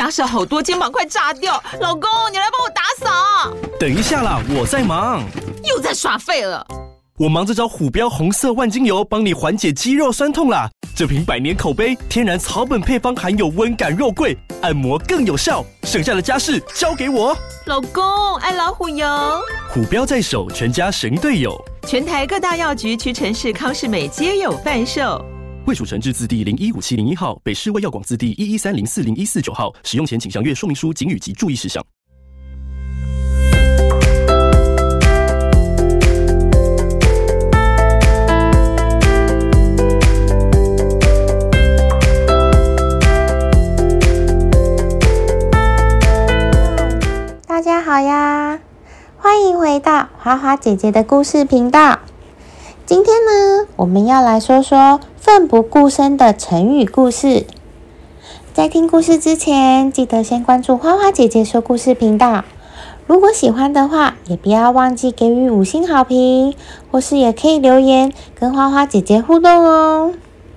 家事好多，肩膀快炸掉。老公，你来帮我打扫。 等一下啦，我在忙。 又在耍废了。 我忙着找虎标红色万金油，帮你缓解肌肉酸痛啦。这瓶100年口碑，天然草本配方，含有温感肉桂，按摩更有效。剩下的家事交给我。 老公，爱老虎油。 虎标在手，全家神队友。 全台各大药局、屈臣氏、康是美皆有贩售。 卫署成字字第015701号，北市卫药广字第113040149号。使用前请详阅说明书、警语及注意事项。 大家好呀，欢迎回到花花姐姐的故事频道。今天呢，我们要来说说奋不顾身的成语故事。在听故事之前，记得先关注花花姐姐说故事频道。如果喜欢的话，也不要忘记给予5星好评，或是也可以留言跟花花姐姐互动哦。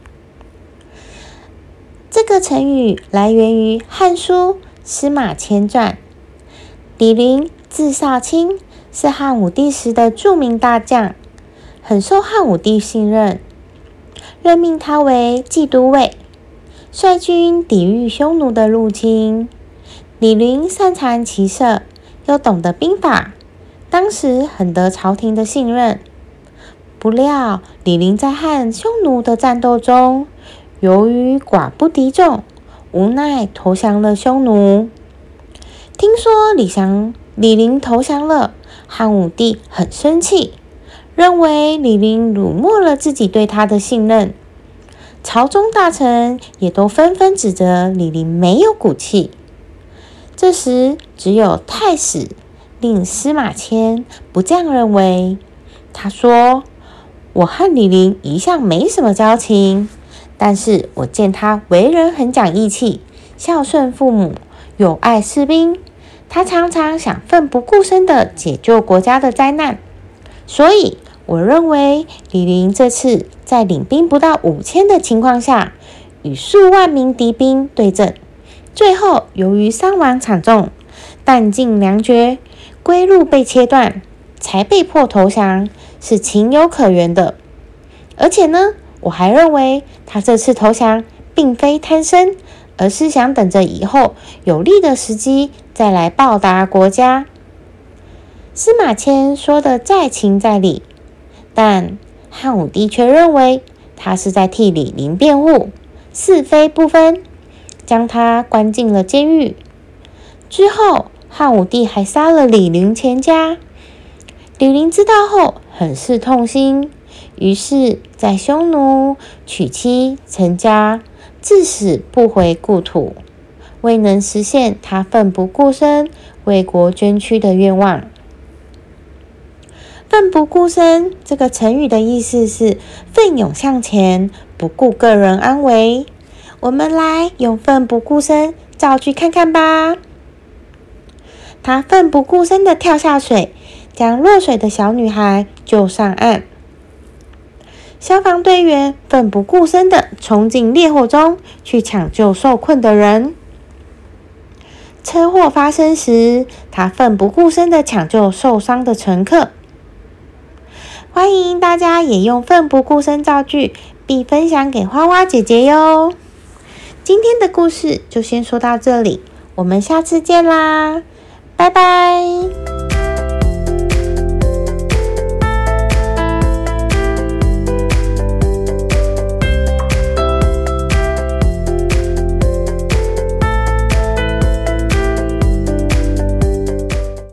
这个成语来源于《汉书·司马迁传》。李陵字少卿，是汉武帝时的著名大将，很受汉武帝信任，任命他为骑都尉，率军抵御匈奴的入侵。李陵擅长骑射，又懂得兵法，当时很得朝廷的信任。不料李陵在和匈奴的战斗中，由于寡不敌众，无奈投降了匈奴。听说李陵投降了，汉武帝很生气，认为李陵辱没了自己对他的信任。朝中大臣也都纷纷指责李陵没有骨气。这时只有太史令司马迁不这样认为。他说：我和李陵一向没什么交情，但是我见他为人很讲义气，孝顺父母，友爱士兵，他常常想奋不顾身地解救国家的灾难，所以我认为李陵这次在领兵不到5000的情况下，与数万名敌兵对阵，最后由于伤亡惨重，弹尽粮绝，归路被切断，才被迫投降，是情有可原的。而且呢，我还认为他这次投降并非贪生，而是想等着以后有利的时机再来报答国家。司马迁说的在情在理，但汉武帝却认为他是在替李陵辩护，是非不分，将他关进了监狱。之后汉武帝还杀了李陵全家。李陵知道后很是痛心，于是在匈奴娶妻成家，至死不回故土，未能实现他奋不顾身为国捐躯的愿望。奋不顾身这个成语的意思是奋勇向前，不顾个人安危。我们来用奋不顾身造句看看吧。他奋不顾身地跳下水，将落水的小女孩救上岸。消防队员奋不顾身地冲进烈火中去抢救受困的人。车祸发生时，他奋不顾身地抢救受伤的乘客。欢迎大家也用奋不顾身造句，并分享给花花姐姐哟。今天的故事就先说到这里，我们下次见啦，拜拜。